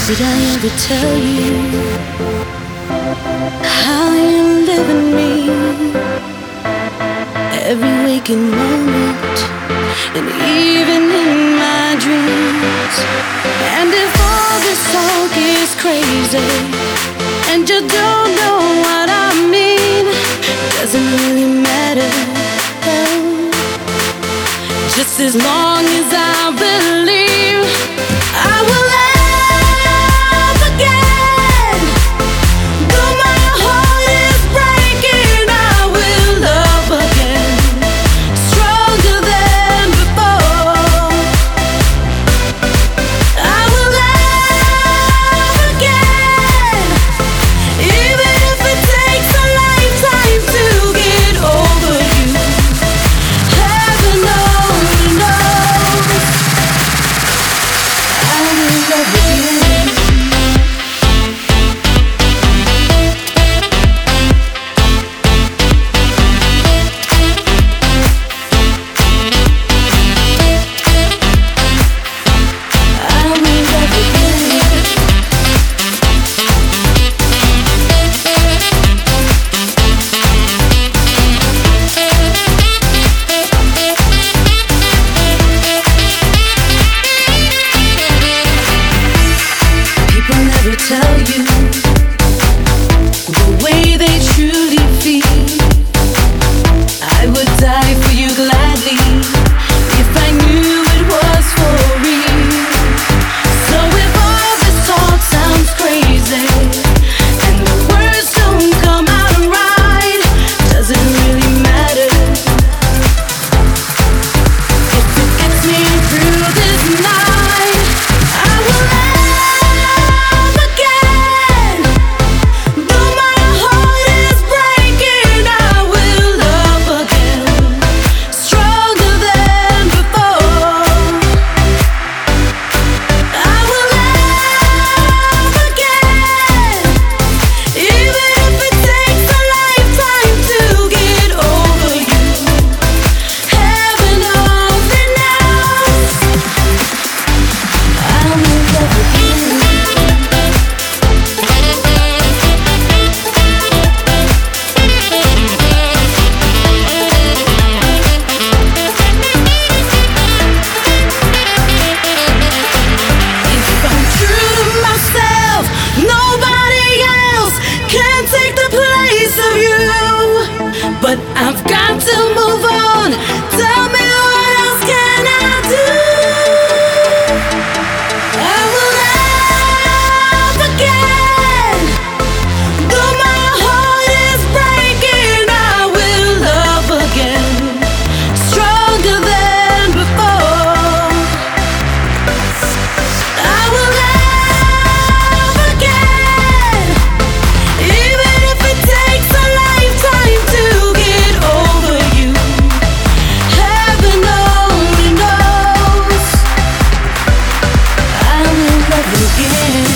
Did I ever tell you how you live in me? Every waking moment, and even in my dreams. And if all this talk is crazy, and you don't know what I mean, doesn't really matter, oh. Just as long as I believe I will laugh again. Though my heart is breaking, I will love again, stronger than before. I will laugh again, even if it takes a lifetime to get over you. Heaven only knows. I will love again. I will love again. People never tell you the way they truly feel. I would die for you gladly if I knew it was for real. So if all this talk sounds crazy and the words don't come out right, doesn't really matter. If it gets me through this night, I will laugh again. Though my heart is breaking, I will love again, stronger than before. I will laugh again, even if it takes a lifetime to get over you. Heaven only knows. I will love again. If I'm true to myself, nobody else can take the place of you. But I've got to move on. Tell me, what else can I do? I will laugh again. Though my heart is breaking, I will love again, stronger than before. I will laugh again, even if it takes a lifetime to get over you. Heaven only knows. I will love again.